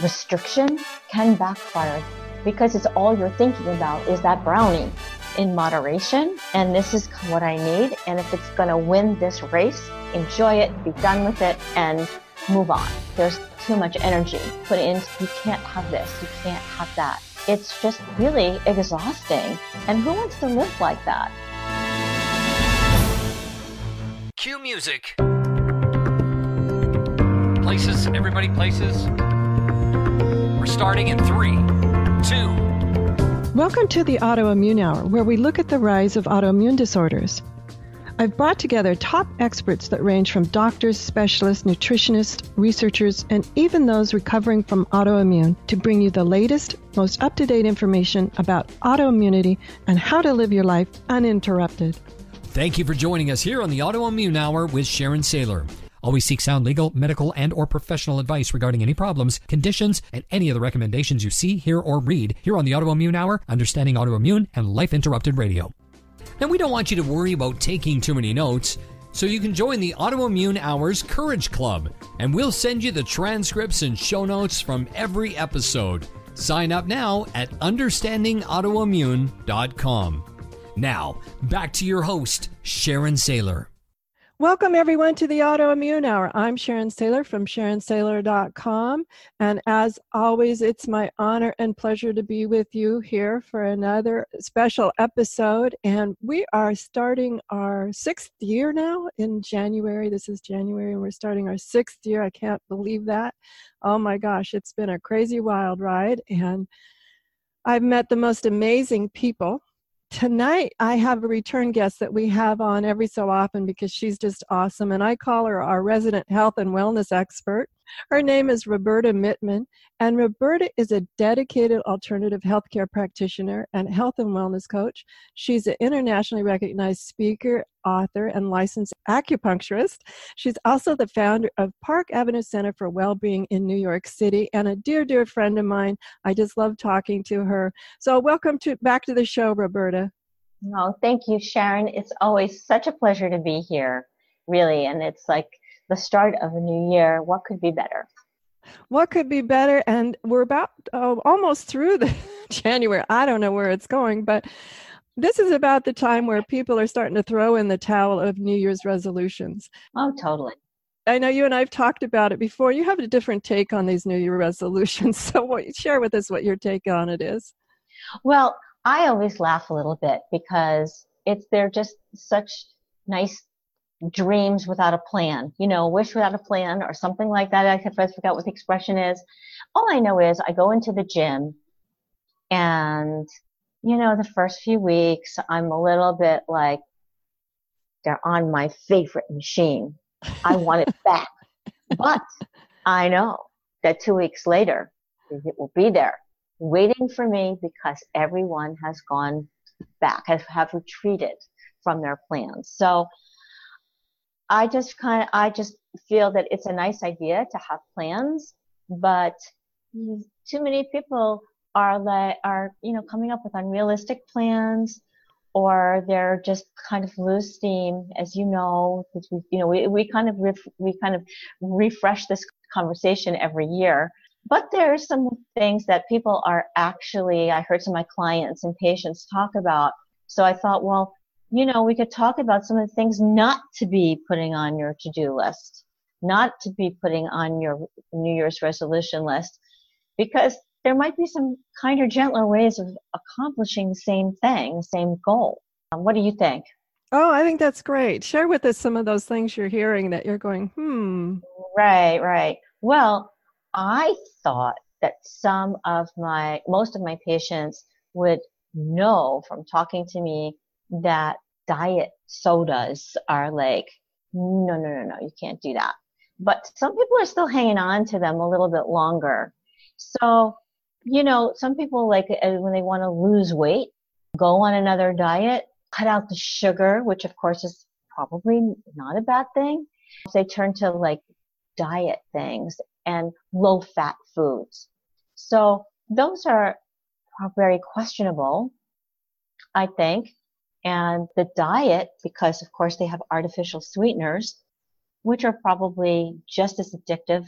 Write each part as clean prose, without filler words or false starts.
restriction can backfire because it's all you're thinking about is that brownie in moderation. And this is what I need. And if it's going to win this race, enjoy it, be done with it, and move on. There's too much energy put into, you can't have this, you can't have that. It's just really exhausting. And who wants to live like that? Cue music. Places, everybody places. We're starting in 3, 2. Welcome to the Autoimmune Hour, where we look at the rise of autoimmune disorders. I've brought together top experts that range from doctors, specialists, nutritionists, researchers, and even those recovering from autoimmune to bring you the latest, most up-to-date information about autoimmunity and how to live your life uninterrupted. Thank you for joining us here on the Autoimmune Hour with Sharon Saylor. Always seek sound legal, medical, and or professional advice regarding any problems, conditions, and any of the recommendations you see, hear, or read here on the Autoimmune Hour, Understanding Autoimmune, and Life Interrupted Radio. Now, we don't want you to worry about taking too many notes, so you can join the Autoimmune Hour's Courage Club, and we'll send you the transcripts and show notes from every episode. Sign up now at understandingautoimmune.com. Now, back to your host, Sharon Saylor. Welcome, everyone, to the Autoimmune Hour. I'm Sharon Saylor from SharonSaylor.com. And as always, it's my honor and pleasure to be with you here for another special episode. And we are starting our 6th year now in January. This is January, and we're starting our 6th year. I can't believe that. Oh my gosh, it's been a crazy wild ride. And I've met the most amazing people. Tonight, I have a return guest that we have on every so often because she's just awesome, and I call her our resident health and wellness expert. Her name is Roberta Mittman, and Roberta is a dedicated alternative healthcare practitioner and health and wellness coach. She's an internationally recognized speaker, author, and licensed acupuncturist. She's also the founder of Park Avenue Center for Wellbeing in New York City, and a dear, dear friend of mine. I just love talking to her. So welcome back to the show, Roberta. Oh, thank you, Sharon. It's always such a pleasure to be here, really. And it's like the start of a new year. What could be better? What could be better? And we're about almost through the January. I don't know where it's going, but this is about the time where people are starting to throw in the towel of New Year's resolutions. Oh, totally. I know you and I have talked about it before. You have a different take on these New Year resolutions. So share with us what your take on it is. Well, I always laugh a little bit because they're just such nice dreams without a plan, wish without a plan or something like that. I forgot what the expression is. All I know is I go into the gym and, the first few weeks, I'm a little bit like, they're on my favorite machine. I want it back. But I know that 2 weeks later, it will be there waiting for me because everyone has gone back, have retreated from their plans. So I just feel that it's a nice idea to have plans, but too many people are coming up with unrealistic plans, or they're just kind of lose steam, as you know, because we kind of refresh this conversation every year. But there are some things that people are I heard some of my clients and patients talk about. So I thought, well, we could talk about some of the things not to be putting on your to-do list, not to be putting on your New Year's resolution list, because there might be some kinder, gentler ways of accomplishing the same thing, the same goal. What do you think? Oh, I think that's great. Share with us some of those things you're hearing that you're going, Right. Well, I thought that most of my patients would know from talking to me that diet sodas are like, no, you can't do that. But some people are still hanging on to them a little bit longer. So, some people when they want to lose weight, go on another diet, cut out the sugar, which of course is probably not a bad thing. They turn to diet things and low-fat foods. So those are very questionable, I think. And the diet, because of course they have artificial sweeteners, which are probably just as addictive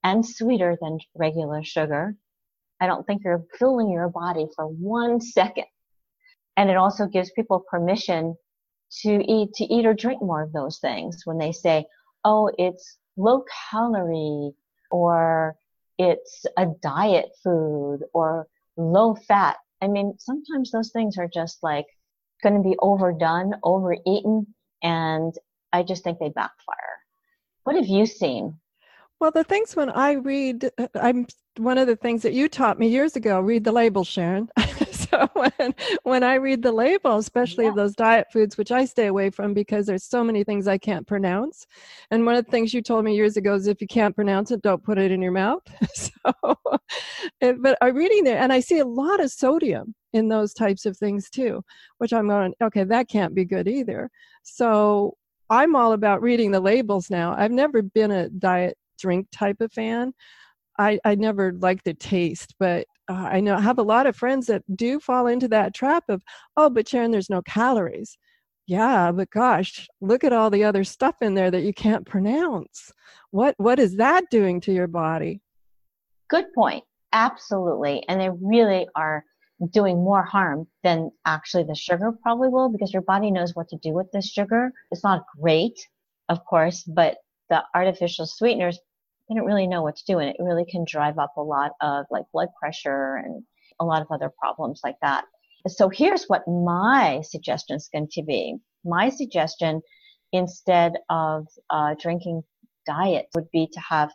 and sweeter than regular sugar. I don't think you're fooling your body for 1 second. And it also gives people permission to eat or drink more of those things when they say, oh, it's low calorie, or it's a diet food, or low fat. I mean, sometimes those things are just like going to be overdone, overeaten, and I just think they backfire. What have you seen? Well, the things when I read, I'm one of the things that you taught me years ago, read the label, Sharon. So when I read the label, especially of those diet foods, which I stay away from because there's so many things I can't pronounce. And one of the things you told me years ago is if you can't pronounce it, don't put it in your mouth. But I'm reading there and I see a lot of sodium in those types of things too, which I'm going, okay, that can't be good either. So I'm all about reading the labels now. I've never been a diet drink type of fan. I never liked the taste, but I have a lot of friends that do fall into that trap of, oh, but Sharon, there's no calories. Yeah, but gosh, look at all the other stuff in there that you can't pronounce. What is that doing to your body? Good point. Absolutely. And they really are doing more harm than actually the sugar probably will, because your body knows what to do with this sugar. It's not great, of course, but the artificial sweeteners, they don't really know what to do, and it really can drive up a lot of like blood pressure and a lot of other problems like that. So here's what my suggestion is going to be. My suggestion, instead of drinking diet, would be to have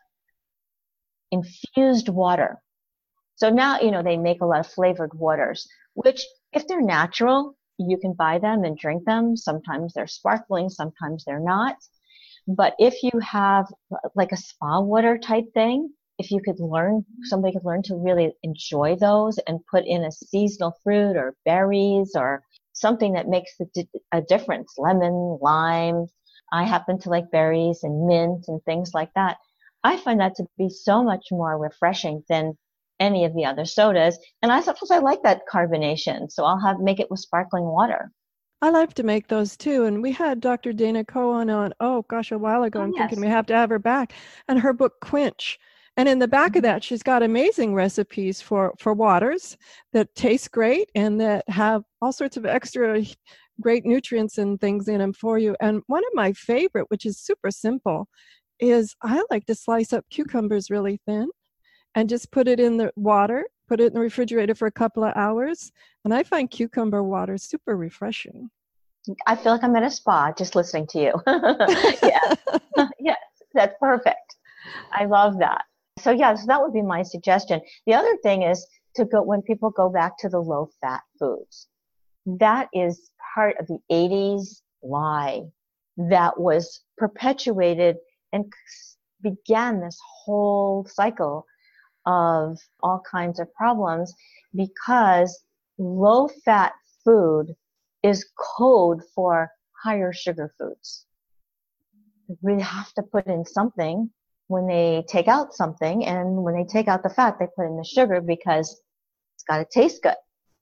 infused water. So now, they make a lot of flavored waters, which if they're natural, you can buy them and drink them. Sometimes they're sparkling, sometimes they're not. But if you have like a spa water type thing, if somebody could learn to really enjoy those and put in a seasonal fruit or berries or something that makes a difference, lemon, lime. I happen to like berries and mint and things like that. I find that to be so much more refreshing than any of the other sodas. And I suppose I like that carbonation. So I'll make it with sparkling water. I like to make those too. And we had Dr. Dana Cohen on, oh gosh, a while ago. I'm thinking we have to have her back. And her book, Quench. And in the back of that, she's got amazing recipes for waters that taste great and that have all sorts of extra great nutrients and things in them for you. And one of my favorite, which is super simple, is I like to slice up cucumbers really thin and just put it in the water, put it in the refrigerator for a couple of hours. And I find cucumber water super refreshing. I feel like I'm at a spa just listening to you. Yes. Yes, that's perfect. I love that. So that would be my suggestion. The other thing is when people go back to the low fat foods, that is part of the 80s lie that was perpetuated and began this whole cycle of all kinds of problems, because low fat food is code for higher sugar foods. We have to put in something when they take out something, and when they take out the fat, they put in the sugar because it's got to taste good.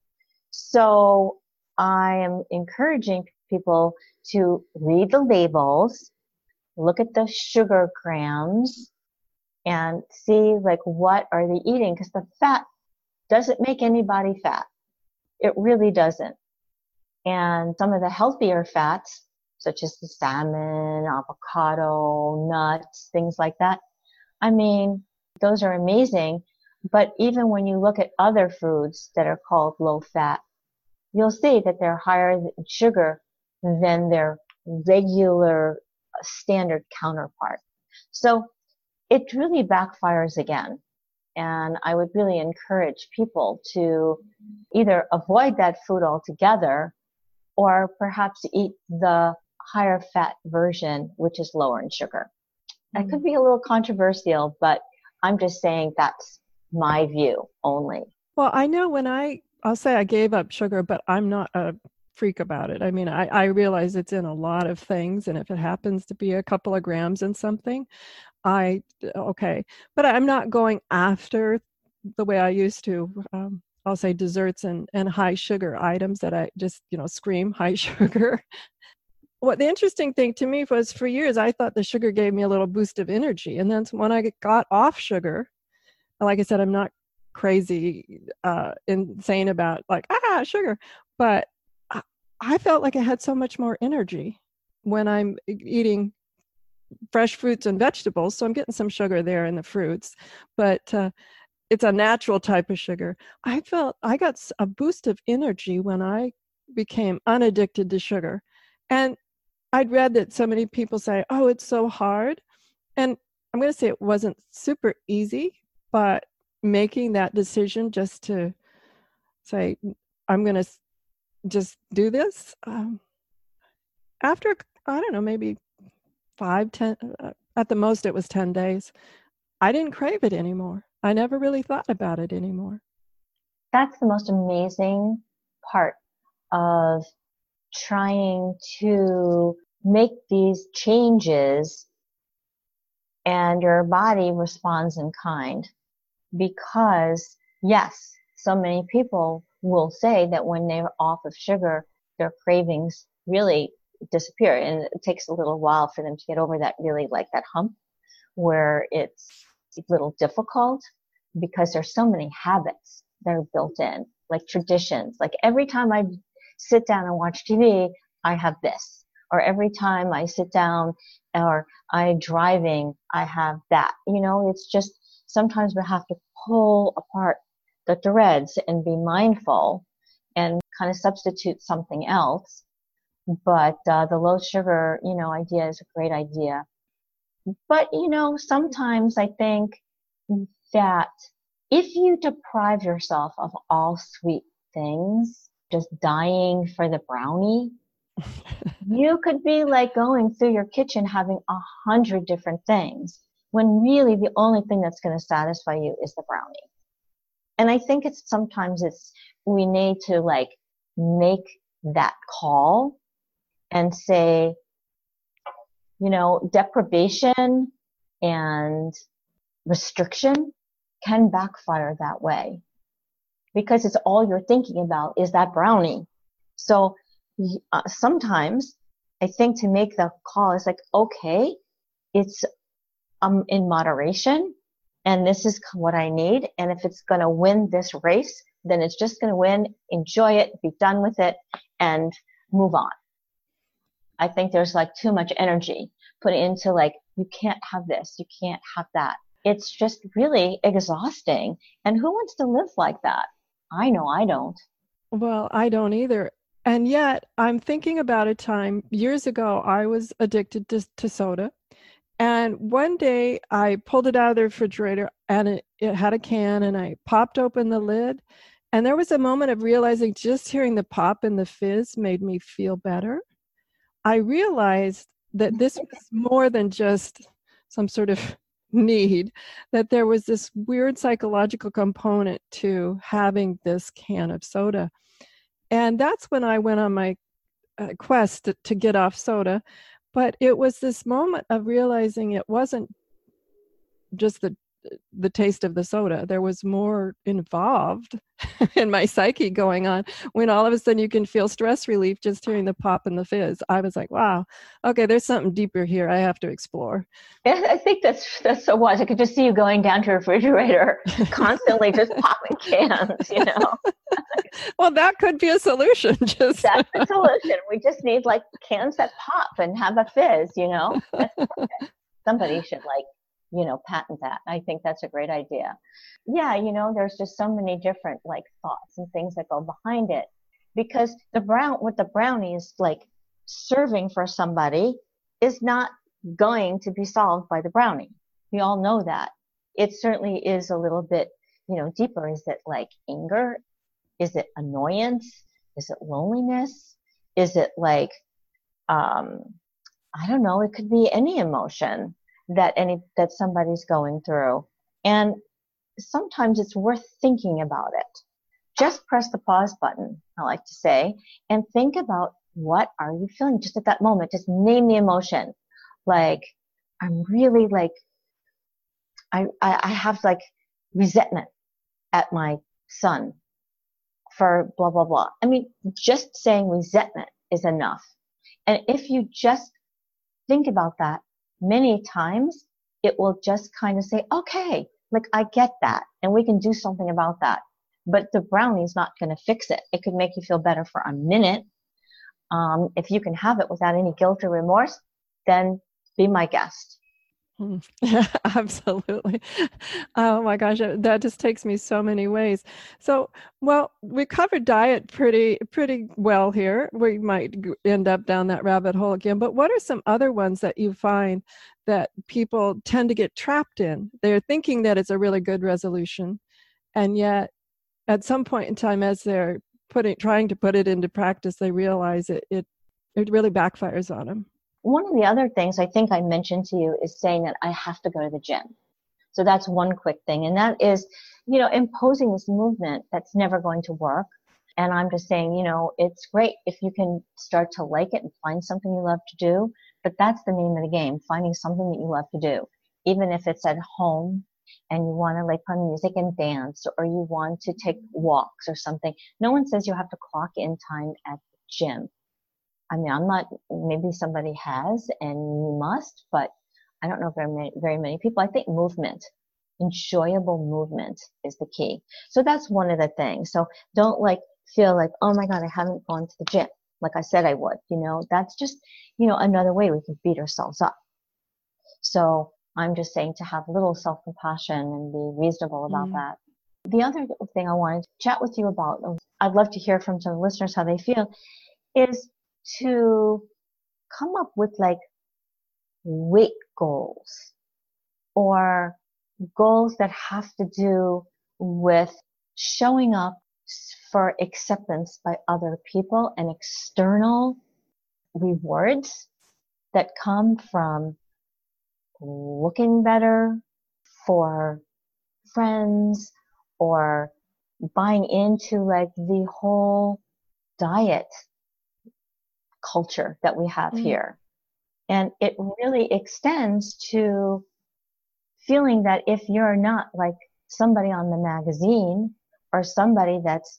So I am encouraging people to read the labels, look at the sugar grams, and see like what are they eating, because the fat doesn't make anybody fat. It really doesn't. And some of the healthier fats, such as the salmon, avocado, nuts, things like that, I mean, those are amazing. But even when you look at other foods that are called low fat, you'll see that they're higher in sugar than their regular standard counterpart. So it really backfires again. And I would really encourage people to either avoid that food altogether, or perhaps eat the higher fat version, which is lower in sugar. That could be a little controversial, but I'm just saying that's my view only. Well, I know I'll say I gave up sugar, but I'm not a freak about it. I mean, I realize it's in a lot of things, and if it happens to be a couple of grams in something, okay. But I'm not going after the way I used to. I'll say desserts and high sugar items that I just, scream high sugar. what the interesting thing to me was, for years, I thought the sugar gave me a little boost of energy. And then when I got off sugar, like I said, I'm not crazy, insane about like, sugar, but I felt like I had so much more energy when I'm eating fresh fruits and vegetables. So I'm getting some sugar there in the fruits, but it's a natural type of sugar. I felt I got a boost of energy when I became unaddicted to sugar. And I'd read that so many people say, oh, it's so hard. And I'm going to say it wasn't super easy, but making that decision just to say, I'm going to just do this, after, I don't know, maybe 5, 10, at the most it was 10 days, I didn't crave it anymore. I never really thought about it anymore. That's the most amazing part of trying to make these changes, and your body responds in kind. Because yes, so many people will say that when they're off of sugar, their cravings really disappear, and it takes a little while for them to get over that, really like that hump where it's a little difficult, because there's so many habits that are built in, like traditions. Like every time I sit down and watch TV, I have this. Or every time I sit down or I'm driving, I have that. You know, it's just sometimes we have to pull apart the threads and be mindful and kind of substitute something else. But the low sugar, idea is a great idea. But, sometimes I think that if you deprive yourself of all sweet things, just dying for the brownie, you could be like going through your kitchen having 100 different things, when really the only thing that's going to satisfy you is the brownie. And I think we need to like make that call and say, deprivation and restriction can backfire that way, because it's all you're thinking about is that brownie. So sometimes I think to make the call is like, okay, it's in moderation, and this is what I need. And if it's going to win this race, then it's just going to win. Enjoy it, be done with it, and move on. I think there's like too much energy put into like, you can't have this, you can't have that. It's just really exhausting. And who wants to live like that? I know I don't. Well, I don't either. And yet I'm thinking about a time years ago, I was addicted to soda. And one day I pulled it out of the refrigerator, and it had a can, and I popped open the lid. And there was a moment of realizing just hearing the pop and the fizz made me feel better. I realized that this was more than just some sort of need, that there was this weird psychological component to having this can of soda. And that's when I went on my quest to get off soda. But it was this moment of realizing it wasn't just the taste of the soda. There was more involved in my psyche going on, when all of a sudden you can feel stress relief just hearing the pop and the fizz. I was like, wow, okay, there's something deeper here I have to explore. I think that's so wise. I could just see you going down to a refrigerator constantly just popping cans, Well, that could be a solution. That's the solution. We just need like cans that pop and have a fizz, That's perfect. Somebody should patent that. I think that's a great idea. Yeah, there's just so many different like thoughts and things that go behind it, because what the brownie is like serving for somebody is not going to be solved by the brownie. We all know that. It certainly is a little bit, deeper. Is it like anger? Is it annoyance? Is it loneliness? Is it like, I don't know, it could be any emotion that somebody's going through. And sometimes it's worth thinking about it. Just press the pause button, I like to say, and think about, what are you feeling just at that moment? Just name the emotion. Like, I'm really like, I have like resentment at my son for blah, blah, blah. I mean, just saying resentment is enough. And if you just think about that many times, it will just kind of say, okay, like I get that, and we can do something about that. But the brownie's not going to fix it. It could make you feel better for a minute. If you can have it without any guilt or remorse, then be my guest. Yeah, absolutely. Oh my gosh, that just takes me so many ways. So, well, we covered diet pretty well here. We might end up down that rabbit hole again, but what are some other ones that you find that people tend to get trapped in? They're thinking that it's a really good resolution, and yet at some point in time, as they're trying to put it into practice, they realize it really backfires on them. One of the other things I think I mentioned to you is saying that I have to go to the gym. So that's one quick thing. And that is, imposing this movement that's never going to work. And I'm just saying, it's great if you can start to like it and find something you love to do. But that's the name of the game, finding something that you love to do. Even if it's at home and you want to like put on music and dance, or you want to take walks or something. No one says you have to clock in time at the gym. I mean, maybe somebody has and you must, but I don't know very many people. I think movement, enjoyable movement is the key. So that's one of the things. So don't feel like, oh my God, I haven't gone to the gym like I said I would. That's just, another way we can beat ourselves up. So I'm just saying to have a little self-compassion and be reasonable about that. The other thing I wanted to chat with you about, I'd love to hear from some listeners how they feel, is to come up with weight goals or goals that have to do with showing up for acceptance by other people and external rewards that come from looking better for friends or buying into the whole diet culture that we have here. And it really extends to feeling that if you're not like somebody on the magazine or somebody that's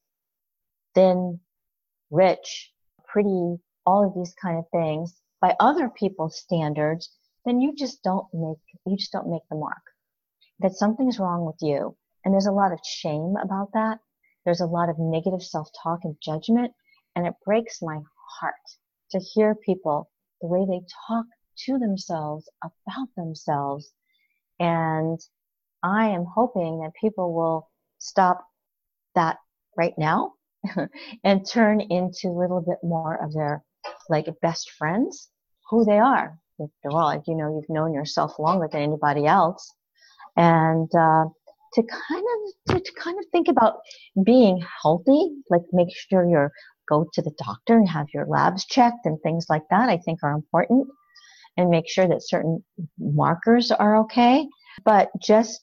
thin, rich, pretty, all of these kind of things by other people's standards, then you just don't make the mark. That something's wrong with you. And there's a lot of shame about that. There's a lot of negative self-talk and judgment. And it breaks my heart to hear people, the way they talk to themselves, about themselves. And I am hoping that people will stop that right now and turn into a little bit more of their best friends, who they are. After all, you've known yourself longer than anybody else. And to kind of think about being healthy, make sure you go to the doctor and have your labs checked and things like that, I think are important, and make sure that certain markers are okay. But just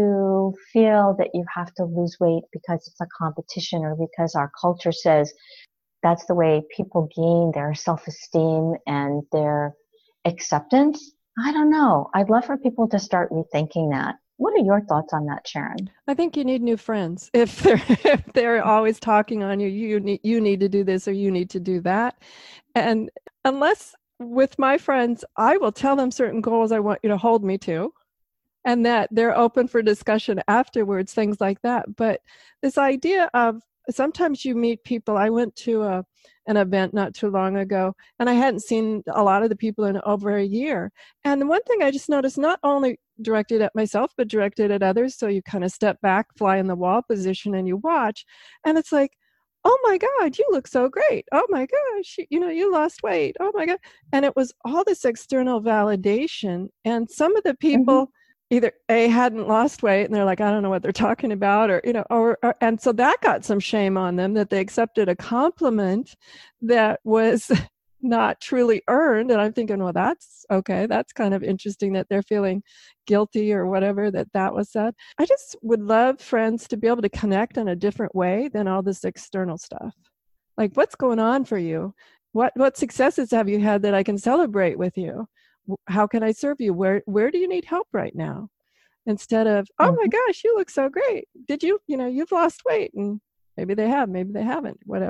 to feel that you have to lose weight because it's a competition or because our culture says that's the way people gain their self-esteem and their acceptance, I don't know. I'd love for people to start rethinking that. What are your thoughts on that, Sharon? I think you need new friends. If they're always talking on you need to do this or you need to do that. And unless with my friends, I will tell them certain goals I want you to hold me to, and that they're open for discussion afterwards, things like that. But this idea of sometimes you meet people. I went to an event not too long ago, and I hadn't seen a lot of the people in over a year. And the one thing I just noticed, not only directed at myself, but directed at others. So you kind of step back, fly in the wall position, and you watch. And it's like, oh my God, you look so great. Oh my gosh, you lost weight. Oh my God. And it was all this external validation. And some of the people either hadn't lost weight and they're like, I don't know what they're talking about, or and so that got some shame on them that they accepted a compliment that was not truly earned. And I'm thinking, well, that's okay. That's kind of interesting that they're feeling guilty or whatever that was said. I just would love friends to be able to connect in a different way than all this external stuff. Like, what's going on for you? What successes have you had that I can celebrate with you? How can I serve you? Where do you need help right now? Instead of, oh my gosh, you look so great. Did you've lost weight, and maybe they have, maybe they haven't, whatever.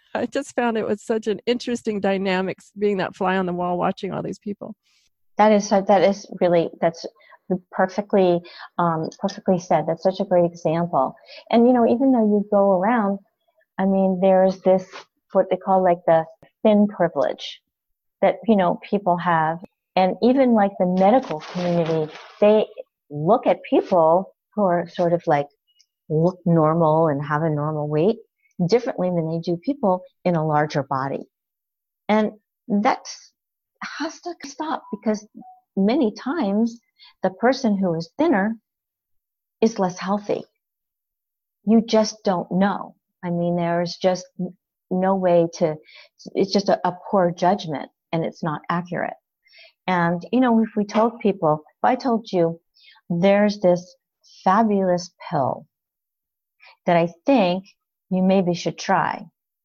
I just found it was such an interesting dynamics being that fly on the wall watching all these people. That is really, that's perfectly, perfectly said. That's such a great example. And, even though you go around, I mean, there's this, what they call like the thin privilege that, people have. And even like the medical community, they look at people who are sort of like look normal and have a normal weight differently than they do people in a larger body. And that has to stop, because many times the person who is thinner is less healthy. You just don't know. I mean, there's just no way to, it's just a poor judgment, and it's not accurate. And, if we told people, if I told you there's this fabulous pill that I think you maybe should try,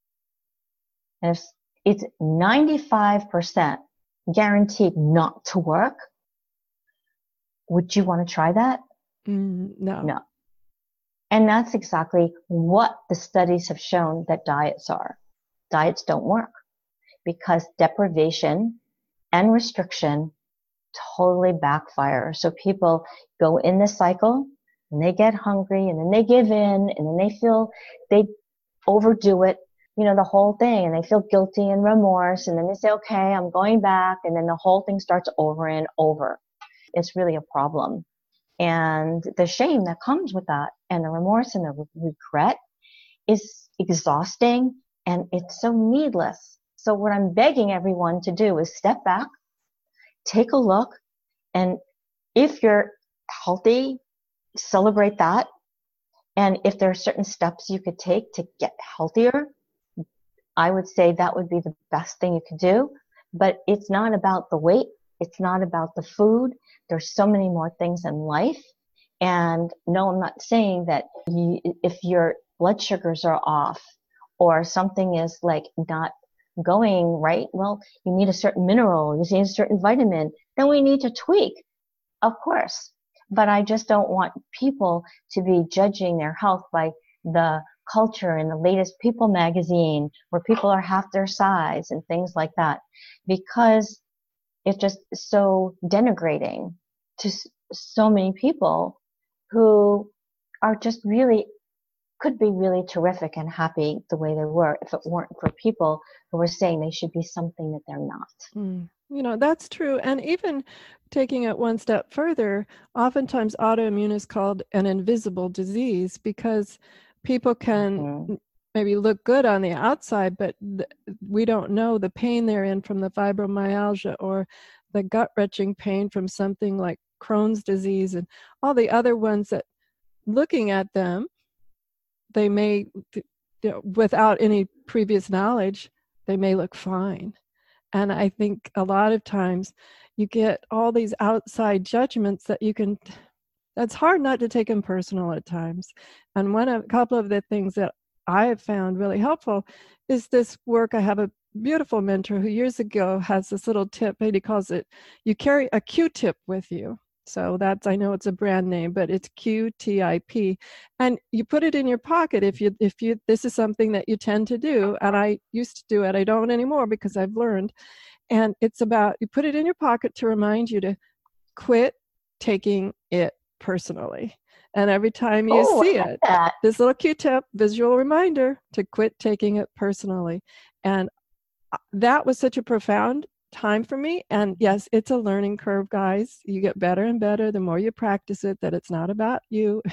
and if it's 95% guaranteed not to work, would you want to try that? No. No. And that's exactly what the studies have shown that diets are. Diets don't work, because deprivation and restriction totally backfire. So people go in this cycle, and they get hungry, and then they give in, and then they overdo it, the whole thing, and they feel guilty and remorse, and then they say, okay, I'm going back, and then the whole thing starts over and over. It's really a problem. And the shame that comes with that, and the remorse and the regret, is exhausting, and it's so needless. So what I'm begging everyone to do is step back, take a look, and if you're healthy, celebrate that. And if there are certain steps you could take to get healthier, I would say that would be the best thing you could do. But it's not about the weight. It's not about the food. There's so many more things in life. And no, I'm not saying that if your blood sugars are off, or something is like not going right, well, you need a certain mineral, you need a certain vitamin, then we need to tweak, of course. But I just don't want people to be judging their health by the culture in the latest People magazine, where people are half their size and things like that, because it's just so denigrating to so many people who are just really, could be really terrific and happy the way they were, if it weren't for people who were saying they should be something that they're not. That's true. And even taking it one step further, oftentimes autoimmune is called an invisible disease, because people can maybe look good on the outside, but we don't know the pain they're in from the fibromyalgia, or the gut-wrenching pain from something like Crohn's disease, and all the other ones that, looking at them, they may, without any previous knowledge, they may look fine. And I think a lot of times you get all these outside judgments that that's hard not to take them personal at times. And a couple of the things that I have found really helpful is this work. I have a beautiful mentor who years ago has this little tip, and he calls it, you carry a Q-tip with you. So I know it's a brand name, but it's Q-T-I-P. And you put it in your pocket if this is something that you tend to do. And I used to do it. I don't anymore, because I've learned. And it's about, you put it in your pocket to remind you to quit taking it personally. And every time you see it, this little Q-tip, visual reminder to quit taking it personally. And that was such a profound time for me. And yes, it's a learning curve, guys. You get better and better the more you practice it, that it's not about you.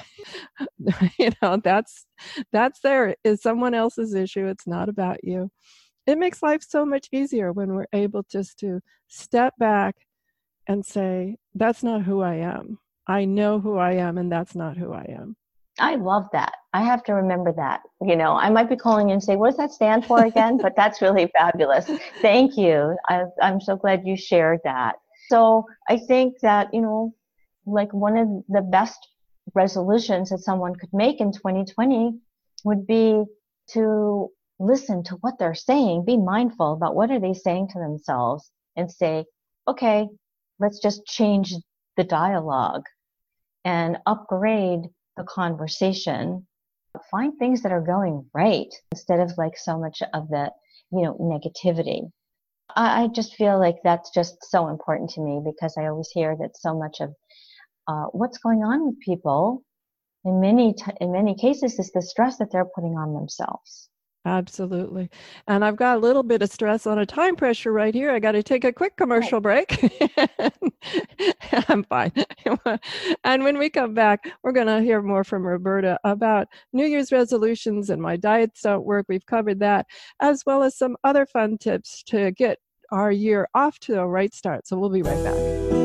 That's there is someone else's issue. It's not about you. It makes life so much easier when we're able just to step back and say, that's not who I am. I know who I am, and that's not who I am. I love that. I have to remember that. I might be calling you and say, what does that stand for again? But that's really fabulous. Thank you. I'm so glad you shared that. So I think that, like one of the best resolutions that someone could make in 2020 would be to listen to what they're saying, be mindful about what are they saying to themselves, and say, okay, let's just change the dialogue and upgrade the conversation Find things that are going right instead of like so much of the, negativity. I just feel like that's just so important to me because I always hear that so much of what's going on with people in many cases is the stress that they're putting on themselves. Absolutely. And I've got a little bit of stress on a time pressure right here. I got to take a quick commercial break. I'm fine. And when we come back, we're going to hear more from Roberta about New Year's resolutions and my diets don't work. We've covered that, as well as some other fun tips to get our year off to a right start. So we'll be right back.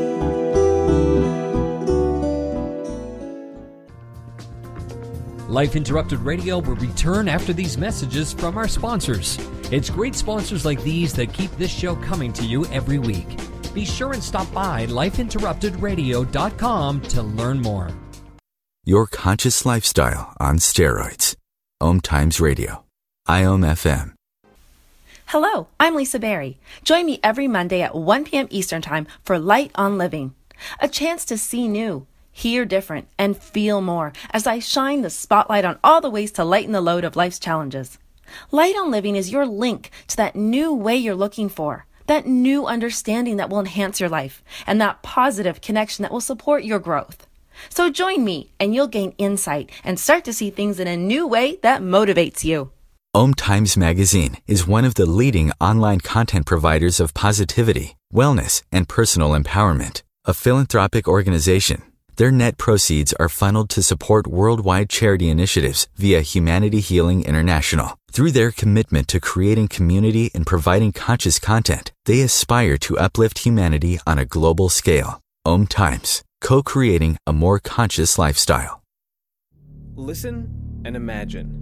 Life Interrupted Radio will return after these messages from our sponsors. It's great sponsors like these that keep this show coming to you every week. Be sure and stop by lifeinterruptedradio.com to learn more. Your conscious lifestyle on steroids. Om Times Radio. IOM FM. Hello, I'm Lisa Berry. Join me every Monday at 1 p.m. Eastern Time for Light on Living. A chance to see new, hear different, and feel more as I shine the spotlight on all the ways to lighten the load of life's challenges. Light on Living is your link to that new way you're looking for, that new understanding that will enhance your life, and that positive connection that will support your growth. So join me and you'll gain insight and start to see things in a new way that motivates you. Om Times Magazine is one of the leading online content providers of positivity, wellness, and personal empowerment. A philanthropic organization. Their net proceeds are funneled to support worldwide charity initiatives via Humanity Healing International. Through their commitment to creating community and providing conscious content, they aspire to uplift humanity on a global scale. Om Times, co-creating a more conscious lifestyle. Listen and imagine.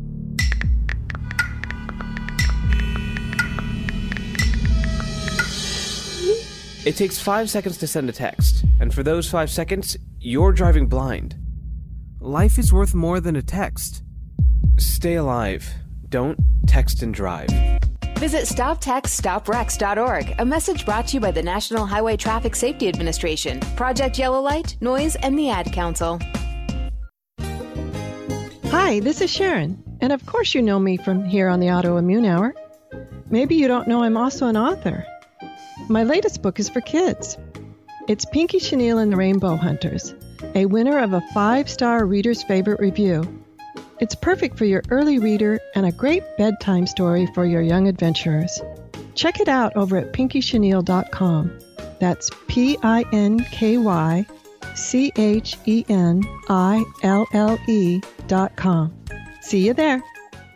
It takes 5 seconds to send a text, and for those 5 seconds, you're driving blind. Life is worth more than a text. Stay alive. Don't text and drive. Visit StopTextStopWrecks.org, a message brought to you by the National Highway Traffic Safety Administration, Project Yellow Light, Noise, and the Ad Council. Hi, this is Sharon, and of course you know me from here on the Autoimmune Hour. Maybe you don't know I'm also an author. My latest book is for kids. It's Pinky Chenille and the Rainbow Hunters, a winner of a 5-star Reader's Favorite review. It's perfect for your early reader and a great bedtime story for your young adventurers. Check it out over at pinkychenille.com. That's PinkyChenille.com. See you there.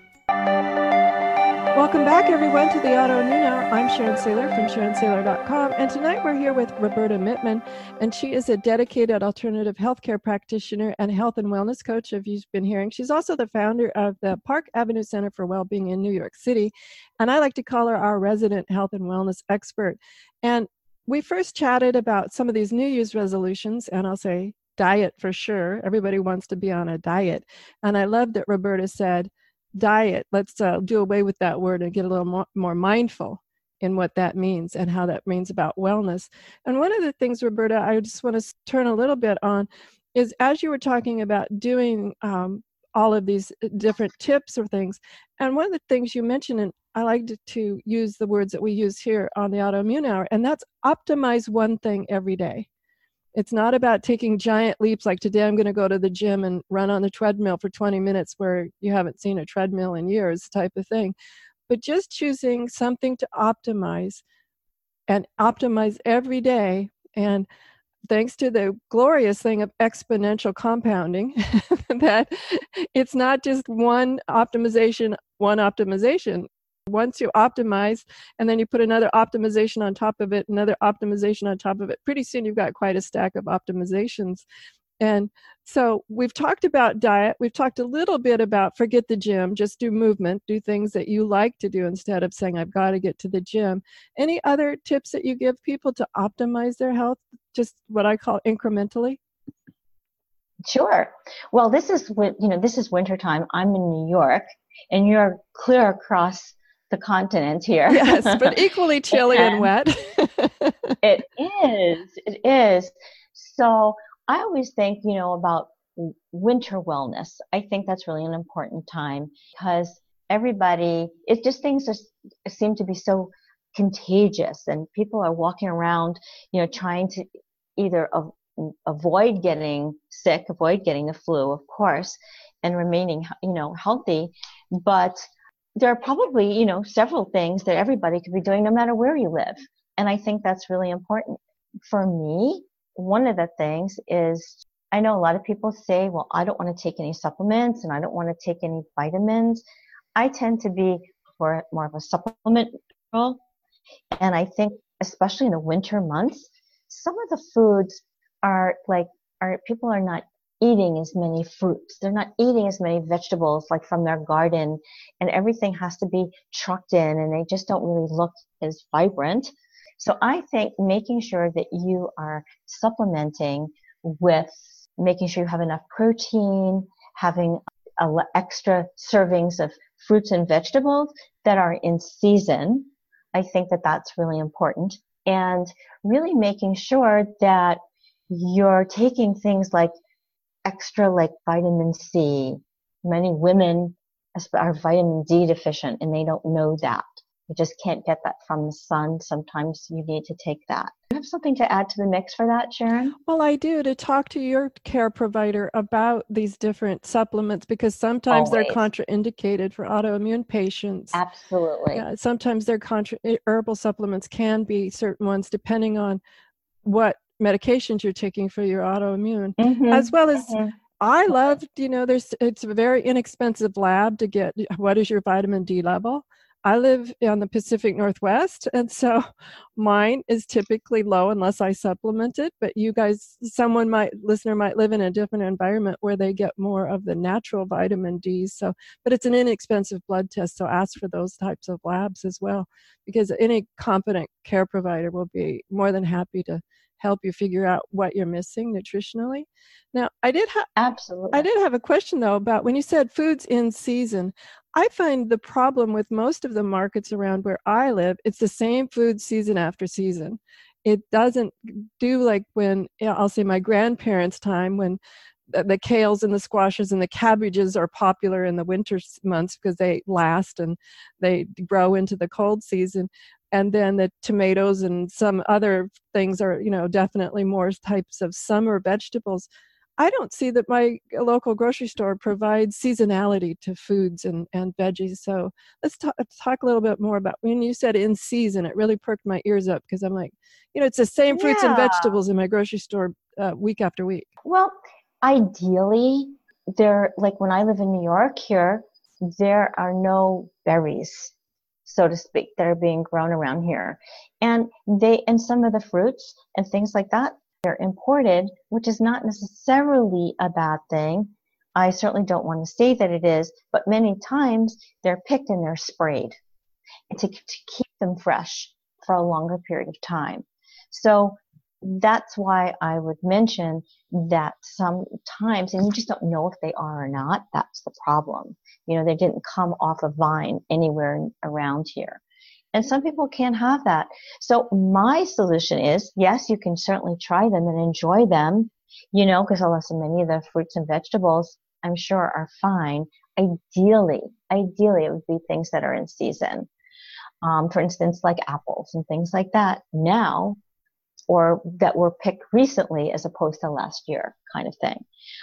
Welcome back, everyone, to the Autoimmune Hour. I'm Sharon Saylor from SharonSaylor.com, and tonight we're here with Roberta Mittman, and she is a dedicated alternative healthcare practitioner and health and wellness coach, if you've been hearing. She's also the founder of the Park Avenue Center for Wellbeing in New York City, and I like to call her our resident health and wellness expert. And we first chatted about some of these New Year's resolutions, and I'll say diet for sure. Everybody wants to be on a diet, and I love that Roberta said, diet, let's do away with that word and get a little more mindful in what that means and how that means about wellness. And one of the things, Roberta, I just want to turn a little bit on is as you were talking about doing all of these different tips or things, and one of the things you mentioned, and I like to use the words that we use here on the Autoimmune Hour, and that's optimize one thing every day. It's not about taking giant leaps like today I'm going to go to the gym and run on the treadmill for 20 minutes where you haven't seen a treadmill in years type of thing, but just choosing something to optimize and optimize every day. And thanks to the glorious thing of exponential compounding, that it's not just one optimization. Once you optimize and then you put another optimization on top of it, another optimization on top of it, pretty soon you've got quite a stack of optimizations. And so we've talked about diet. We've talked a little bit about forget the gym, just do movement, do things that you like to do instead of saying, I've got to get to the gym. Any other tips that you give people to optimize their health, just what I call incrementally? Sure. Well, this is wintertime. I'm in New York, and you're clear across the continent here. Yes, but equally chilly and wet. It is. So I always think, about winter wellness. I think that's really an important time because everybody, it just things just seem to be so contagious, and people are walking around, trying to either avoid getting sick, avoid getting the flu, of course, and remaining, healthy. But there are probably, several things that everybody could be doing no matter where you live. And I think that's really important. For me, one of the things is, I know a lot of people say, well, I don't want to take any supplements and I don't want to take any vitamins. I tend to be more of a supplement girl. And I think, especially in the winter months, some of the foods people are not eating as many fruits. They're not eating as many vegetables like from their garden, and everything has to be trucked in, and they just don't really look as vibrant. So I think making sure that you are supplementing with making sure you have enough protein, having extra servings of fruits and vegetables that are in season. I think that that's really important. And really making sure that you're taking things like extra, like vitamin C. Many women are vitamin D deficient and they don't know that. You just can't get that from the sun. Sometimes you need to take that. Do you have something to add to the mix for that, Sharon? Well, I do, to talk to your care provider about these different supplements, because sometimes they're contraindicated for autoimmune patients. Absolutely. Yeah, sometimes they're herbal supplements can be certain ones depending on what medications you're taking for your autoimmune, as well as I love, it's a very inexpensive lab to get what is your vitamin D level. I live on the Pacific Northwest, and so mine is typically low unless I supplement it. But you guys, listener might live in a different environment where they get more of the natural vitamin D. So, but it's an inexpensive blood test, so ask for those types of labs as well, because any competent care provider will be more than happy to help you figure out what you're missing nutritionally. Now, I did have a question though about when you said foods in season. I find the problem with most of the markets around where I live, it's the same food season after season. It doesn't do like when, I'll say my grandparents' time, when the kales and the squashes and the cabbages are popular in the winter months because they last and they grow into the cold season. And then the tomatoes and some other things are, definitely more types of summer vegetables. I don't see that my local grocery store provides seasonality to foods and veggies. So let's talk a little bit more about when you said in season. It really perked my ears up because I'm like, it's the same fruits and vegetables in my grocery store week after week. Well, ideally, like when I live in New York here, there are no berries, so to speak, that are being grown around here. And some of the fruits and things like that, they're imported, which is not necessarily a bad thing. I certainly don't want to say that it is, but many times they're picked and they're sprayed to keep them fresh for a longer period of time. So that's why I would mention that sometimes, and you just don't know if they are or not, that's the problem. They didn't come off a vine anywhere around here. And some people can't have that. So my solution is, yes, you can certainly try them and enjoy them, because many of the fruits and vegetables, I'm sure, are fine. Ideally, it would be things that are in season. For instance, like apples and things like that now, or that were picked recently as opposed to last year kind of thing.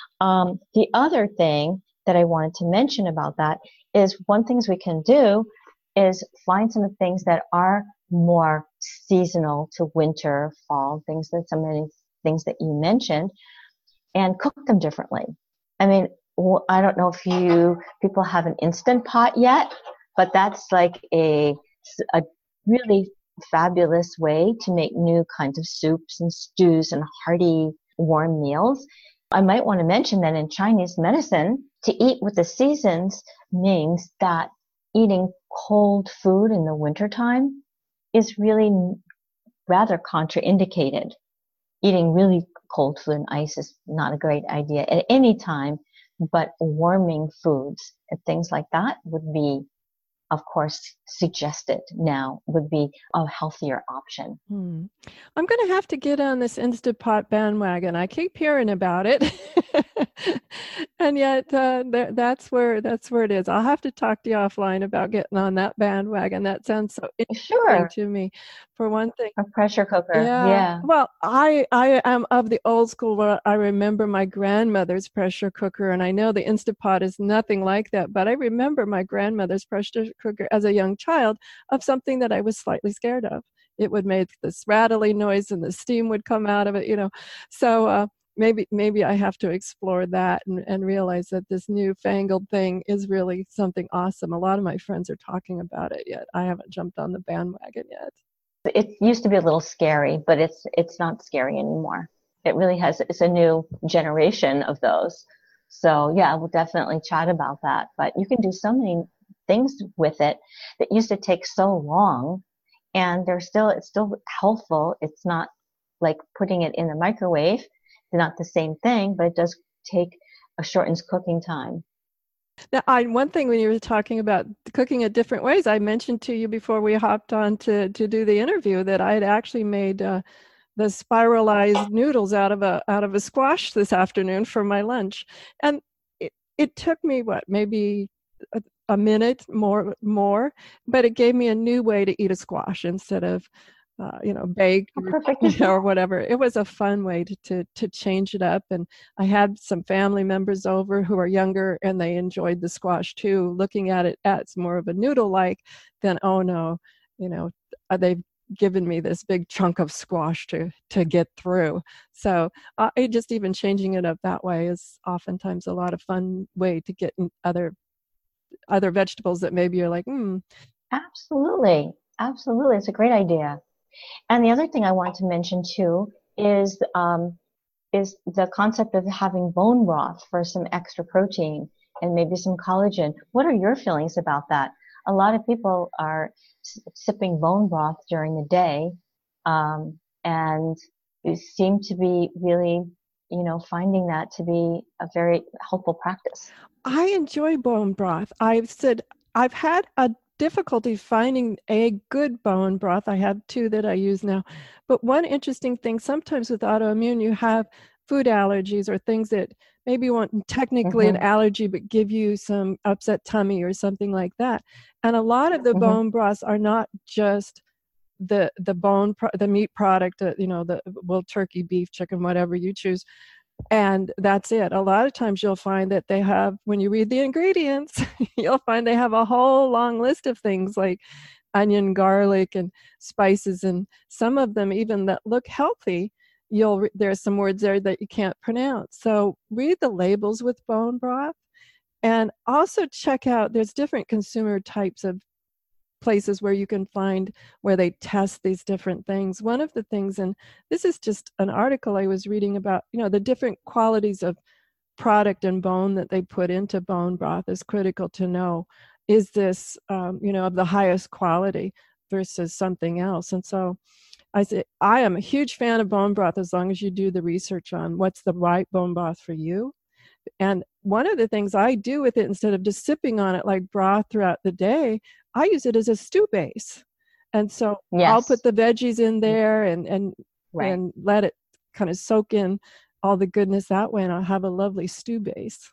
The other thing that I wanted to mention about that is one things we can do is find some of the things that are more seasonal to winter, fall, some of the things that you mentioned, and cook them differently. I mean, I don't know if people have an Instant Pot yet, but that's like a really fabulous way to make new kinds of soups and stews and hearty warm meals. I might want to mention that in Chinese medicine, to eat with the seasons means that eating cold food in the wintertime is really rather contraindicated. Eating really cold food and ice is not a great idea at any time, but warming foods and things like that would be, of course, suggested now, would be a healthier option. I'm going to have to get on this Instant Pot bandwagon. I keep hearing about it. And yet, that's where it is. I'll have to talk to you offline about getting on that bandwagon. That sounds so interesting Sure. to me. For one thing, A pressure cooker. yeah. Yeah. Well, I am of the old school where I remember my grandmother's pressure cooker, and I know the Instapot is nothing like that, but I remember my grandmother's pressure cooker as a young child of something that I was slightly scared of. It would make this rattling noise and the steam would come out of it, you know. So maybe I have to explore that and realize that this newfangled thing is really something awesome. A lot of my friends are talking about it, yet I haven't jumped on the bandwagon yet. It used to be a little scary, but it's not scary anymore. It really it's a new generation of those. So yeah, we'll definitely chat about that. But you can do so many things with it that used to take so long, and it's still healthful. It's not like putting it in the microwave. They're not the same thing, but it does take shortens cooking time. Now, one thing when you were talking about cooking it different ways, I mentioned to you before we hopped on to do the interview that I had actually made the spiralized noodles out of a squash this afternoon for my lunch, and it took me maybe a minute more, but it gave me a new way to eat a squash instead of baked or whatever. It was a fun way to change it up. And I had some family members over who are younger, and they enjoyed the squash too, looking at it as more of a noodle-like than, oh no, they've given me this big chunk of squash to get through. So just even changing it up that way is oftentimes a lot of fun way to get in other vegetables that maybe you're like, Absolutely. It's a great idea. And the other thing I want to mention too is the concept of having bone broth for some extra protein and maybe some collagen. What are your feelings about that? A lot of people are sipping bone broth during the day, and they seem to be really, finding that to be a very helpful practice. I enjoy bone broth. I've had a difficulty finding a good bone broth. I have two that I use now. But one interesting thing, sometimes with autoimmune, you have food allergies or things that maybe weren't technically an allergy, but give you some upset tummy or something like that. And a lot of the bone broths are not just the meat product, the turkey, beef, chicken, whatever you choose. And that's it. A lot of times you'll find that they have, when you read the ingredients, you'll find they have a whole long list of things like onion, garlic, and spices, and some of them even that look healthy, there's some words there that you can't pronounce. So read the labels with bone broth, and also check out, there's different consumer types of places where you can find where they test these different things. One of the things, and this is just an article I was reading about, the different qualities of product and bone that they put into bone broth is critical to know. Is this, of the highest quality versus something else? And so I am a huge fan of bone broth as long as you do the research on what's the right bone broth for you. And one of the things I do with it, instead of just sipping on it like broth throughout the day, I use it as a stew base. And so I'll put the veggies in there and let it kind of soak in all the goodness that way, and I'll have a lovely stew base.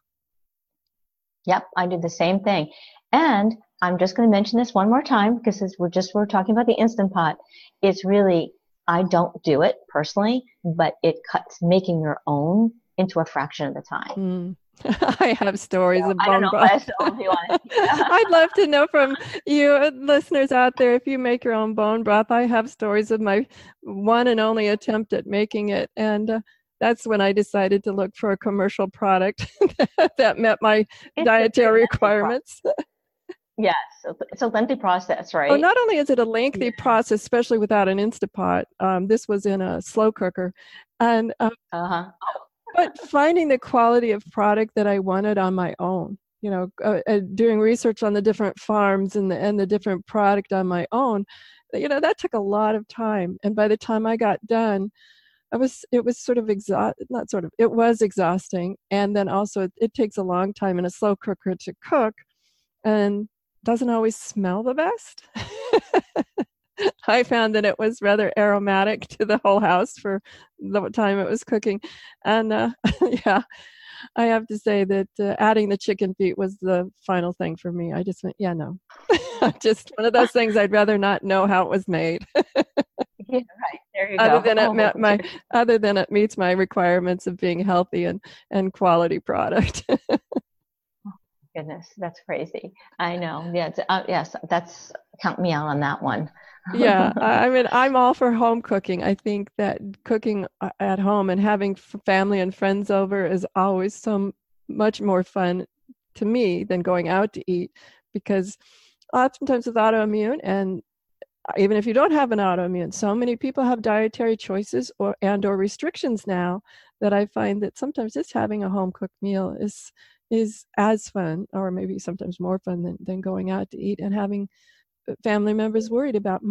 Yep, I do the same thing. And I'm just going to mention this one more time because we're talking about the Instant Pot. It's really, I don't do it personally, but it cuts making your own into a fraction of the time. I have stories of bone broth. Yeah. I'd love to know from you listeners out there, if you make your own bone broth. I have stories of my one and only attempt at making it. And that's when I decided to look for a commercial product that met my dietary requirements. Yes, it's a lengthy process, right? Oh, not only is it a lengthy process, especially without an Instapot, this was in a slow cooker. And but finding the quality of product that I wanted on my own, doing research on the different farms and the different product on my own, that took a lot of time. And by the time I got done, it was it was exhausting. And then also it takes a long time in a slow cooker to cook and doesn't always smell the best. I found that it was rather aromatic to the whole house for the time it was cooking. And I have to say that adding the chicken feet was the final thing for me. I just went, yeah, no. Just one of those things I'd rather not know how it was made. Yeah, right. There you other go. than other than it meets my requirements of being healthy and quality product. Goodness, that's crazy. I know. Yeah, yes, that's count me out on that one. Yeah, I mean, I'm all for home cooking. I think that cooking at home and having family and friends over is always so much more fun to me than going out to eat, because oftentimes with autoimmune, and even if you don't have an autoimmune, so many people have dietary choices or restrictions now that I find that sometimes just having a home cooked meal is as fun, or maybe sometimes more fun than going out to eat, and having family members worried about,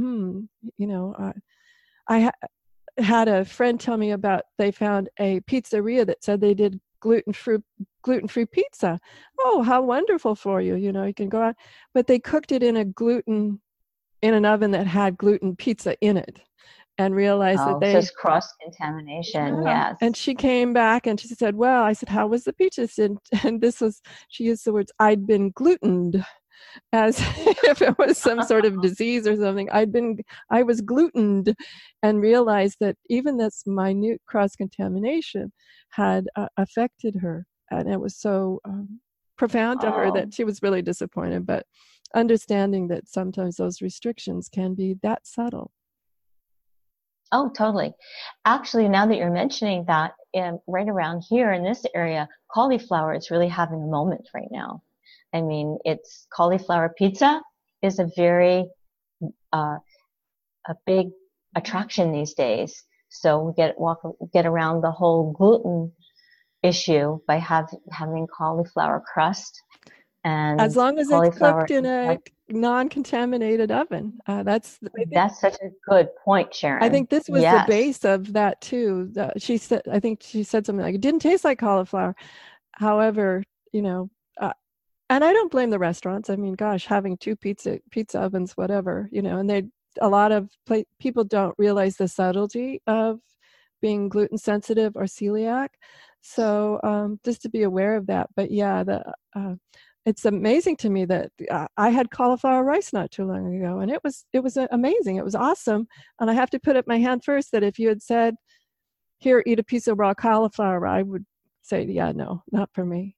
I had a friend tell me about, they found a pizzeria that said they did gluten-free pizza. Oh, how wonderful for you. You can go out, but they cooked it in an oven that had gluten pizza in it, and realized that they just cross-contamination. Yes. And she came back and she said, well, I said, how was the pizza? And she used the words, I'd been glutened, as if it was some sort of disease or something. I was glutened, and realized that even this minute cross-contamination had affected her. And it was so profound to her that she was really disappointed, but understanding that sometimes those restrictions can be that subtle. Oh, totally. Actually, now that you're mentioning that, right around here in this area, cauliflower is really having a moment right now. I mean, it's cauliflower pizza is a very a big attraction these days. So we get around the whole gluten issue by having cauliflower crust. And as long as it's cooked in a non-contaminated oven. That's such a good point, Sharon. I think this was the base of that too. She said something like, it didn't taste like cauliflower. However, and I don't blame the restaurants. I mean, gosh, having two pizza ovens, whatever, and a lot of people don't realize the subtlety of being gluten sensitive or celiac. So just to be aware of that. But yeah, it's amazing to me that I had cauliflower rice not too long ago, and it was amazing. It was awesome. And I have to put up my hand first that if you had said, here, eat a piece of raw cauliflower, I would say, yeah, no, not for me.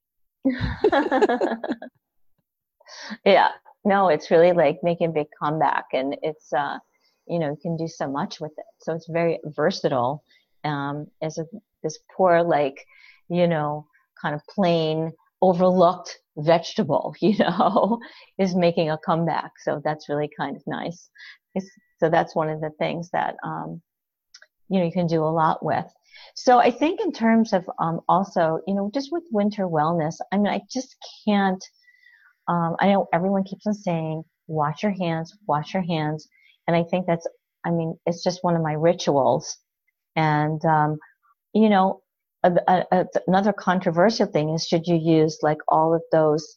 Yeah, no, it's really like making a big comeback, and it's you can do so much with it. So it's very versatile. As this poor, kind of plain overlooked vegetable, is making a comeback. So that's really kind of nice. So that's one of the things that you can do a lot with. So I think in terms of also, just with winter wellness, I mean, I just can't. I know everyone keeps on saying, wash your hands, and I think it's just one of my rituals. And another controversial thing is, should you use like all of those,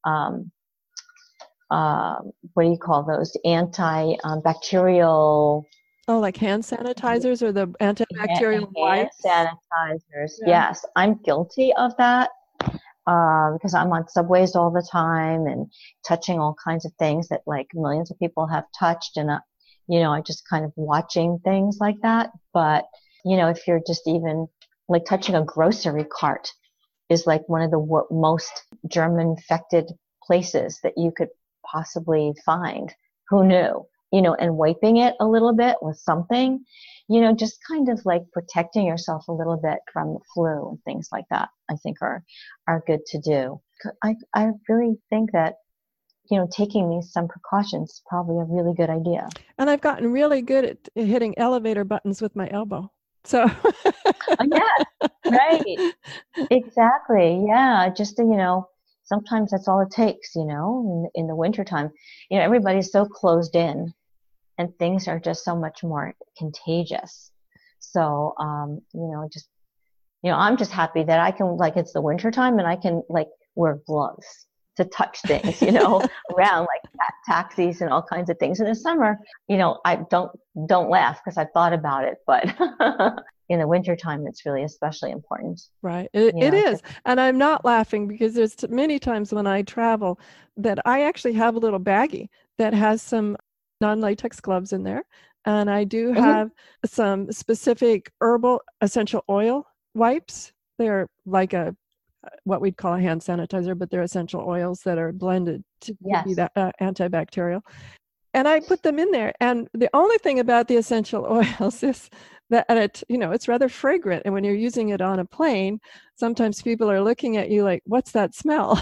what do you call those, antibacterial? Oh, like hand sanitizers or the antibacterial wipes? Hand sanitizers. Yeah. Yes, I'm guilty of that because I'm on subways all the time and touching all kinds of things that like millions of people have touched, and I just kind of watching things like that. But if you're just even like touching a grocery cart is like one of the most germ infected places that you could possibly find. Who knew? And wiping it a little bit with something, just kind of like protecting yourself a little bit from the flu and things like that, I think are good to do. I really think that, taking some precautions is probably a really good idea. And I've gotten really good at hitting elevator buttons with my elbow. So. Yeah, right. Exactly. Yeah. Just sometimes that's all it takes, in the wintertime. Everybody's so closed in and things are just so much more contagious. So, I'm just happy that I can, like, it's the wintertime and I can like wear gloves to touch things, around like taxis and all kinds of things. In the summer, I don't laugh because I've thought about it, but in the wintertime, it's really especially important. Right. It is. And I'm not laughing because there's many times when I travel that I actually have a little baggie that has some non-latex gloves in there. And I do have some specific herbal essential oil wipes. They're like what we'd call a hand sanitizer, but they're essential oils that are blended to be that antibacterial. And I put them in there. And the only thing about the essential oils is that it's rather fragrant. And when you're using it on a plane, sometimes people are looking at you like, what's that smell?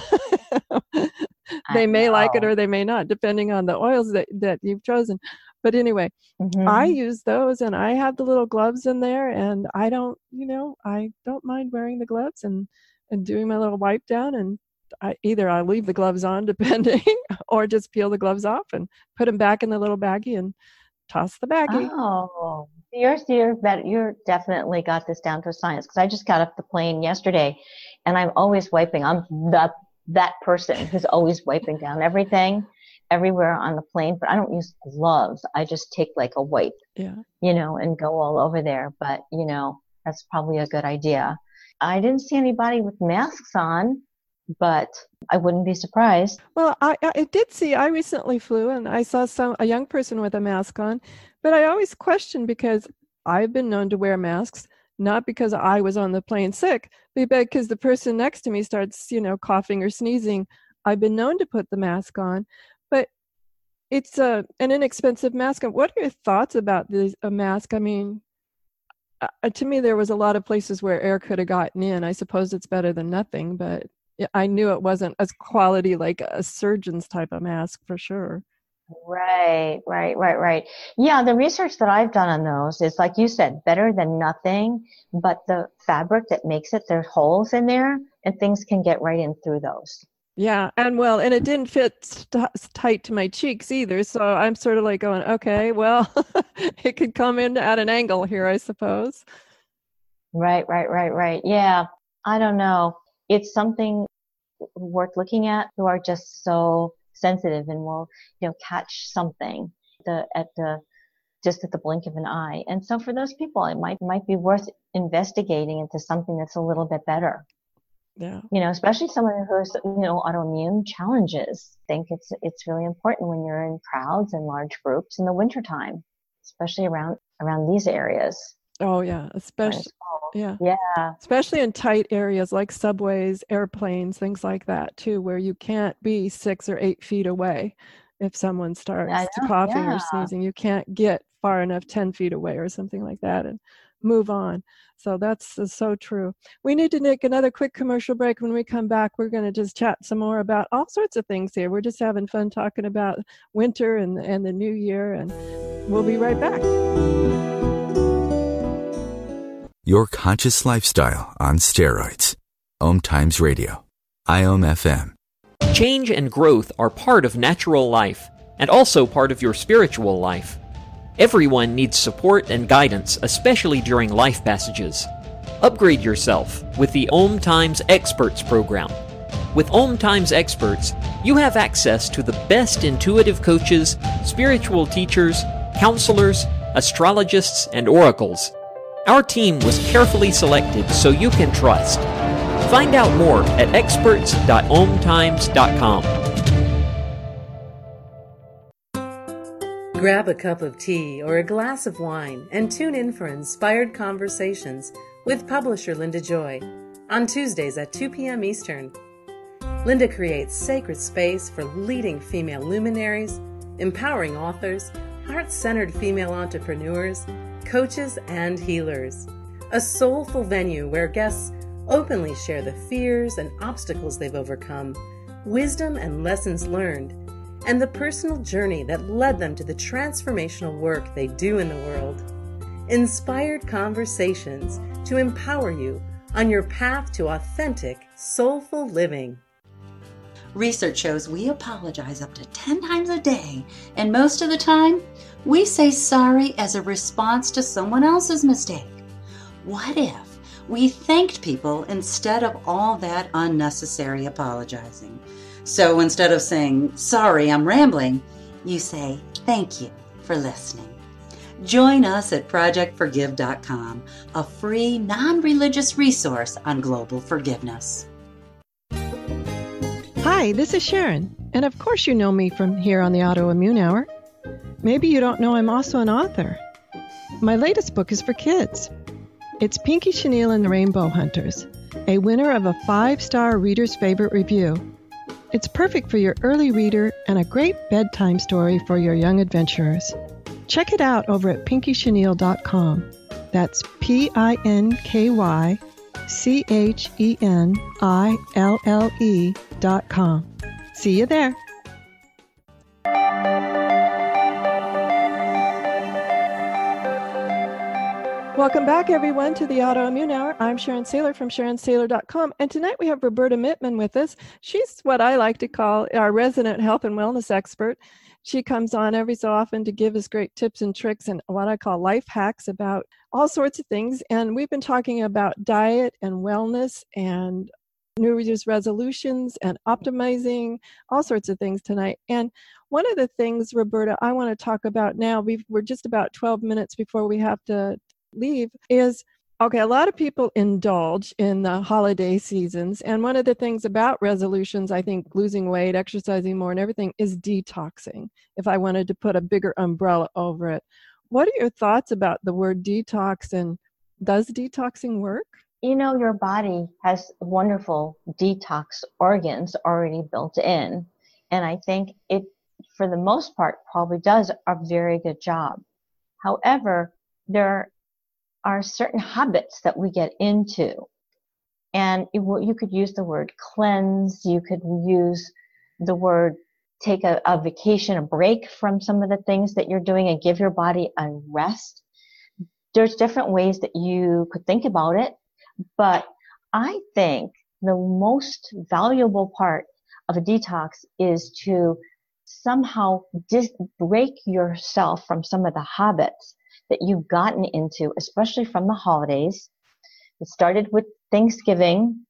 They may like it or they may not, depending on the oils that you've chosen. But anyway, I use those and I have the little gloves in there, and I don't mind wearing the gloves and doing my little wipe down, and I leave the gloves on depending, or just peel the gloves off and put them back in the little baggie and toss the baggie. Oh, you're definitely got this down to a science, because I just got off the plane yesterday and I'm always wiping. I'm that person who's always wiping down everything everywhere on the plane, but I don't use gloves. I just take like a wipe, and go all over there. But, that's probably a good idea. I didn't see anybody with masks on, but I wouldn't be surprised. Well, I did see, I recently flew and I saw a young person with a mask on, but I always question, because I've been known to wear masks, not because I was on the plane sick, but because the person next to me starts, coughing or sneezing. I've been known to put the mask on, but it's an inexpensive mask. What are your thoughts about a mask? I mean, to me, there was a lot of places where air could have gotten in. I suppose it's better than nothing, but I knew it wasn't as quality like a surgeon's type of mask for sure. Right. Yeah, the research that I've done on those is, like you said, better than nothing, but the fabric that makes it, there's holes in there and things can get right in through those. Yeah, and it didn't fit tight to my cheeks either, so I'm sort of like going, okay, well, it could come in at an angle here, I suppose. Right. Yeah, I don't know. It's something worth looking at, who are just so sensitive and will, catch something at the blink of an eye. And so for those people, it might be worth investigating into something that's a little bit better. Yeah. Especially someone who has, autoimmune challenges. I think it's really important when you're in crowds and large groups in the wintertime, especially around these areas. Oh yeah, especially especially in tight areas like subways, airplanes, things like that too, where you can't be 6 or 8 feet away. If someone starts coughing or sneezing, you can't get far enough, 10 feet away or something like that, and move on. So that's so true. We need to take another quick commercial break. When we come back, we're going to just chat some more about all sorts of things here. We're just having fun talking about winter and the new year, and we'll be right back. Your conscious lifestyle on steroids. Om Times Radio. IOM FM. Change and growth are part of natural life, and also part of your spiritual life. Everyone needs support and guidance, especially during life passages. Upgrade yourself with the Om Times Experts program. With Om Times Experts, you have access to the best intuitive coaches, spiritual teachers, counselors, astrologists, and oracles. Our team was carefully selected so you can trust. Find out more at experts.omtimes.com. Grab a cup of tea or a glass of wine and tune in for Inspired Conversations with publisher Linda Joy on Tuesdays at 2 p.m. Eastern. Linda creates sacred space for leading female luminaries, empowering authors, heart-centered female entrepreneurs, coaches, and healers. A soulful venue where guests openly share the fears and obstacles they've overcome, wisdom and lessons learned, and the personal journey that led them to the transformational work they do in the world. Inspired Conversations to empower you on your path to authentic, soulful living. Research shows we apologize up to 10 times a day, and most of the time, we say sorry as a response to someone else's mistake. What if we thanked people instead of all that unnecessary apologizing? So instead of saying, sorry, I'm rambling, you say, thank you for listening. Join us at ProjectForgive.com, a free, non-religious resource on global forgiveness. Hi, this is Sharon, and of course you know me from here on the Autoimmune Hour. Maybe you don't know I'm also an author. My latest book is for kids. It's Pinky Chenille and the Rainbow Hunters, a winner of a 5-star Reader's Favorite review. It's perfect for your early reader and a great bedtime story for your young adventurers. Check it out over at pinkychenille.com. That's PinkyChenille.com. See you there. Welcome back, everyone, to the Autoimmune Hour. I'm Sharon Saylor from SharonSaylor.com, and tonight we have Roberta Mittman with us. She's what I like to call our resident health and wellness expert. She comes on every so often to give us great tips and tricks and what I call life hacks about all sorts of things. And we've been talking about diet and wellness and New Year's resolutions and optimizing, all sorts of things tonight. And one of the things, Roberta, I want to talk about now, we're just about 12 minutes before we have to leave, is, okay, a lot of people indulge in the holiday seasons. And one of the things about resolutions, I think losing weight, exercising more and everything, is detoxing, if I wanted to put a bigger umbrella over it. What are your thoughts about the word detox, and does detoxing work? You know, your body has wonderful detox organs already built in. And I think it, for the most part, probably does a very good job. However, there are certain habits that we get into. And you could use the word cleanse. You could use the word take a vacation, a break from some of the things that you're doing and give your body a rest. There's different ways that you could think about it. But I think the most valuable part of a detox is to somehow break yourself from some of the habits that you've gotten into, especially from the holidays. It started with Thanksgiving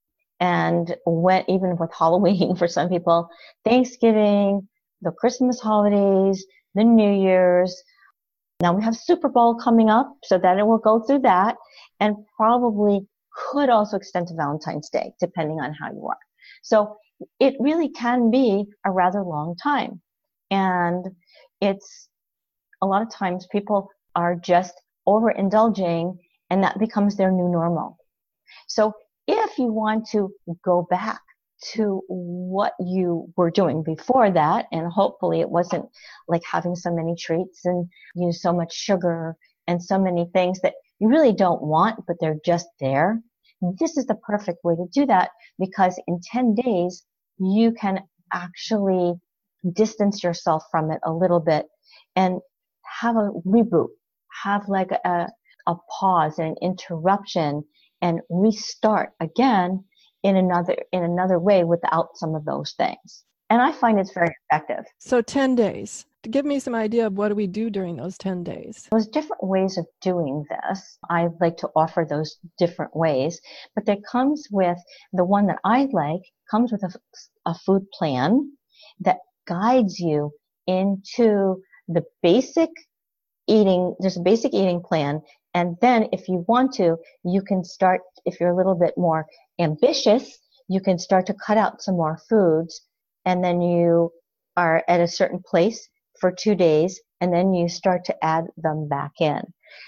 and went even with Halloween for some people. Thanksgiving, the Christmas holidays, the New Year's. Now we have Super Bowl coming up, so that it will go through that, and probably could also extend to Valentine's Day, depending on how you are. So it really can be a rather long time. And it's a lot of times people are just overindulging, and that becomes their new normal. So if you want to go back to what you were doing before that, and hopefully it wasn't like having so many treats and use so much sugar and so many things that you really don't want, but they're just there, this is the perfect way to do that, because in 10 days, you can actually distance yourself from it a little bit and have a reboot, have like a pause and an interruption, and restart again in another way without some of those things. And I find it's very effective. So 10 days. Give me some idea of what do we do during those 10 days? There's different ways of doing this. I like to offer those different ways, but there comes with, the one that I like, comes with a food plan that guides you into the basic eating. There's a basic eating plan. And then if you want to, you can start, if you're a little bit more ambitious, you can start to cut out some more foods, and then you are at a certain place for 2 days, and then you start to add them back in.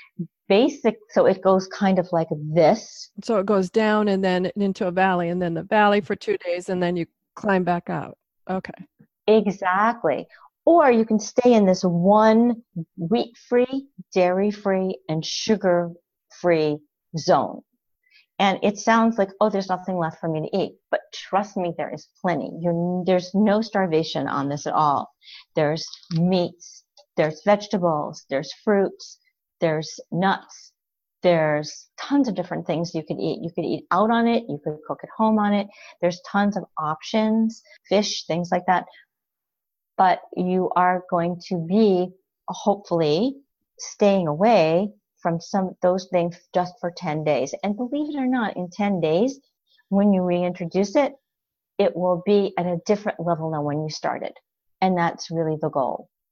So it goes kind of like this. So it goes down and then into a valley, and then the valley for 2 days, and then you climb back out. Okay. Exactly. Or you can stay in this one wheat-free, dairy-free, and sugar-free zone. And it sounds like, oh, there's nothing left for me to eat. But trust me, there is plenty. There's no starvation on this at all. There's meats, there's vegetables, there's fruits, there's nuts, there's tons of different things you could eat. You could eat out on it. You could cook at home on it. There's tons of options, fish, things like that. But you are going to be, hopefully, staying away from those things just for 10 days. And believe it or not, in 10 days, when you reintroduce it, it will be at a different level than when you started. And that's really the goal.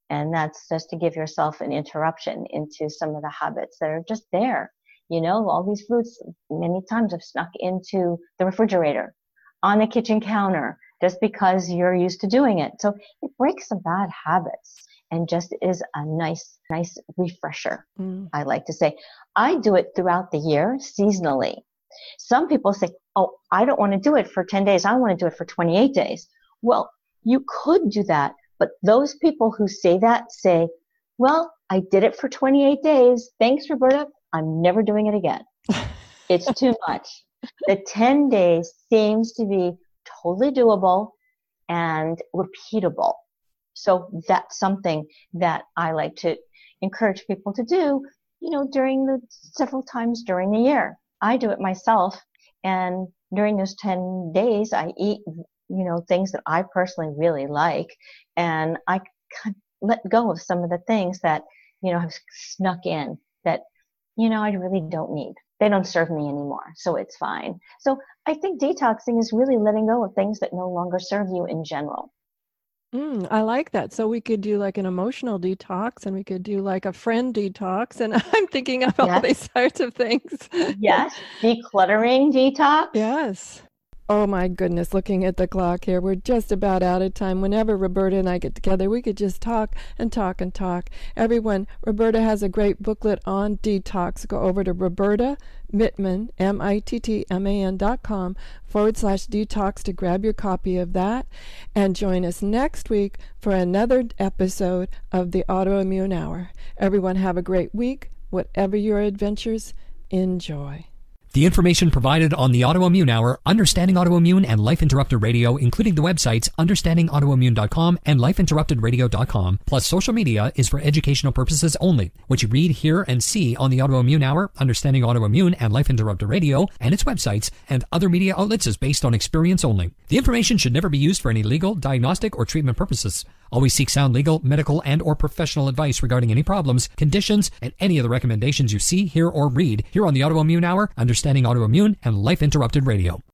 And that's just to give yourself an interruption into some of the habits that are just there. You know, all these foods many times have snuck into the refrigerator, on the kitchen counter, just because you're used to doing it. So it breaks some bad habits and just is a nice refresher, I like to say. I do it throughout the year, seasonally. Some people say, oh, I don't want to do it for 10 days. I want to do it for 28 days. Well, you could do that. But those people who say that say, well, I did it for 28 days. Thanks, Roberta. I'm never doing it again. It's too much. The 10 days seems to be totally doable and repeatable. So that's something that I like to encourage people to do, you know, during the several times during the year. I do it myself. And during those 10 days, I eat, you know, things that I personally really like. And I kind of let go of some of the things that, you know, have snuck in that, you know, I really don't need. They don't serve me anymore, so it's fine. So I think detoxing is really letting go of things that no longer serve you in general. I like that. So we could do like an emotional detox, and we could do like a friend detox. And I'm thinking of all these sorts of things. Yes. Decluttering detox. Yes. Oh my goodness, looking at the clock here, we're just about out of time. Whenever Roberta and I get together, we could just talk and talk and talk. Everyone, Roberta has a great booklet on detox. Go over to Roberta Mittman, MITTMAN.com/detox to grab your copy of that. And join us next week for another episode of the Autoimmune Hour. Everyone have a great week. Whatever your adventures, enjoy. The information provided on the Autoimmune Hour, Understanding Autoimmune, and Life Interrupted Radio, including the websites understandingautoimmune.com and lifeinterruptedradio.com, plus social media, is for educational purposes only. What you read, hear, and see on the Autoimmune Hour, Understanding Autoimmune, and Life Interrupted Radio, and its websites, and other media outlets is based on experience only. The information should never be used for any legal, diagnostic, or treatment purposes. Always seek sound legal, medical, and or professional advice regarding any problems, conditions, and any of the recommendations you see, hear, or read here on the Autoimmune Hour, Understanding Autoimmune, and Life Interrupted Radio.